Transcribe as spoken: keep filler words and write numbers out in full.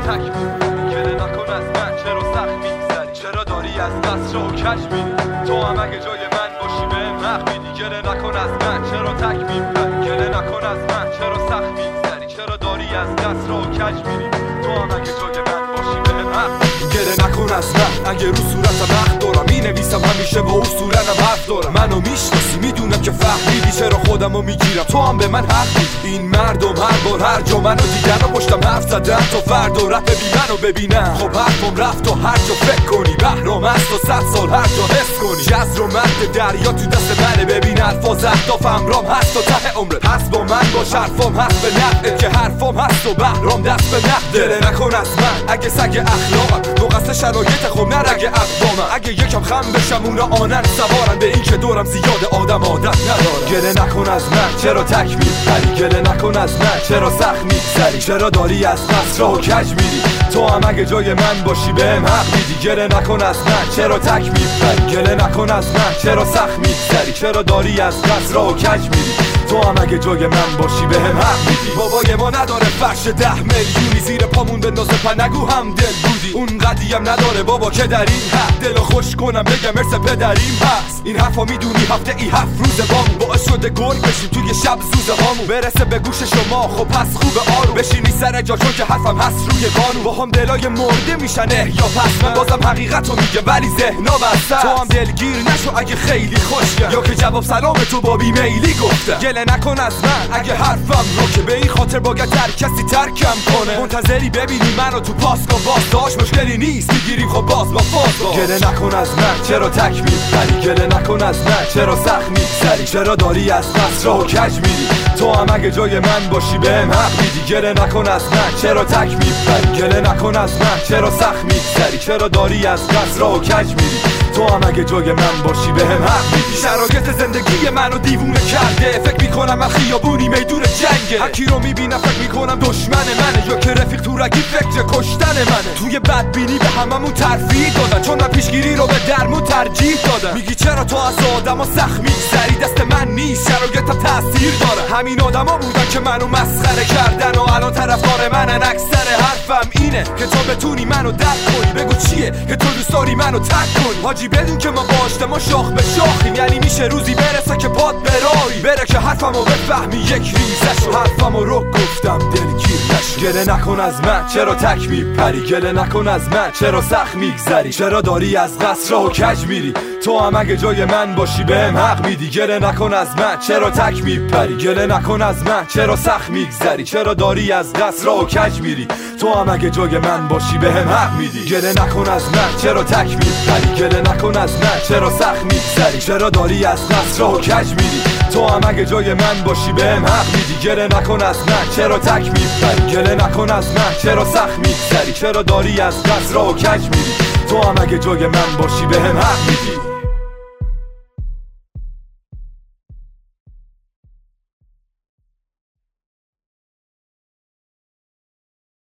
تک می‌زنی گله نکن از من چرا سخت می‌گذری چرا داری از دست رو کج می‌ری تو هم اگه جای من باشی بهم حق میدی گله نکن از من چرا تک می‌زنی گله نکن از من چرا سخت می‌گذری چرا داری از دست رو کج می‌ری تو هم اگه جای من باشی بهم حق گله نکن از من اگه رو صورتم حق دارم می‌نویسم همیشه با اصولنم حرف دارم منو میشناسی میدونم که فهمیدی چرا خودمو میگیرم تو هم به من حق میدی این مردم هر بار هر جا منو دیدن و پشتم حرف زدن تا فردا رفت ببین منو ببینم خب حرفم رفت و هر جا فکر کنی بهرام هست و صد سال هر جا حس کنی جزر و مد دریا تو دست منه ببین الفاظ اهدافم رام هست و ته عمرت هست با من باش حرفام هست به نفعت که حرفام هست و بهرام دست به نفعت دل نکن از من اگه سگ اخلاقم نقص شرایط خب نه رگ اقوامم اگه یکم خم بشم اونا آنن سوارن به این که دورم زیاد آدم عادت ندارم گله نکن از من چرا تک می‌پری گله نکن از من چرا سخت می‌گذری چرا داری از دست راه کج میری تو هم اگه جای من باشی بهم حق میدی گله نکن از من چرا تک می‌پری گله نکن از من چرا سخت می‌گذری چرا داری از دست راه کج میری تو هم اگه جای من باشی بهم حق میدی بابای ما نداره فرش ده میلیونی زیر پامون بندازه پنگو هم دل بودی اون قدیم نداره بابا که در این حد دلو خوش کنم بگم ارث پدریم هست این حرفا میدونی هفته ای هفت روز بامون باعث شده گرگ بشیم توی شب زوزه هامون برسه به گوش شما خب پس خوب آروم بشینی سر جا چون که حرفم هست روی قانون با هم دلای مرده میشن یا پس من بازم حقیقتو میگه ولی ذهنا بسته تو هم دلگیر نشو اگه خیلی خوشگل یا که جواب سلام تو با بیمیلی گفته گله نکن از من اگه حرفم رو که به این خاطر باید هر کسی ترکم کنه منتظری ببینی منو تو پاسکو باز داشت مشکلی نیست میگیریم خب باز با فاز گله نکن از من چرا تک می‌پری گله نکن از من چرا سخت می‌گذری چرا داری از دست راه کج میری تو هم اگه جای من باشی بهم حق میدی گله نکن از من چرا تک می‌پری گله نکن از من چرا سخت می‌گذری چرا داری از دست راه کج میری تو هم اگه جای من باشی بهم حق میدی شرایط زندگی منو دیوونه کرده فکر میکنم من خیابونی میدون جنگه هرکی رو میبینم فکر میکنم دشمن منه یا که رفیق تو رگی فکر کشتن منه توی بدبینی به هممون ترفیع دادن چون من پیشگیری رو به درمون ترجیح دادم میگی چرا تو از آدما سخت میگذری دست من نیست شرایطم تاثیر داره همین آدما بودن که منو مسخره کردن و الان طرفدار منن اکثر حرفم اینه که تو بتونی منو درک کنی بگو چیه که تو دوست داری منو تک کنی حاجی بدون که ما باشته ما شاخ به شاخیم یعنی میشه روزی برسه که پاد برایی بره که حرفمو بفهمی یک ریزشو حرفمو رو گفتم دلگیر نشو گله نکن از من چرا تک میپری گله نکن از من چرا سخت میگذری چرا داری از قصر راه کج میری تو هم اگه جای من باشی بهم حق میدی گله نکن از من چرا تک میپری گله نکن از من چرا سخت میگذری چرا داری از قصر راه کج میری تو هم اگه جای من باشی بهم حق میدی گله نکن از من چرا تک میپری گله نکن از من چرا سخت میگذری چرا داری از قصر راه کج میری تو هم اگه جای من باشی بهم حق میدی گله نکن از من چرا تک میپری گله نکن از من چرا سخت میگذری چرا داری از قصر راه کج میری تو هم اگه جای من باشی بهم حق میدی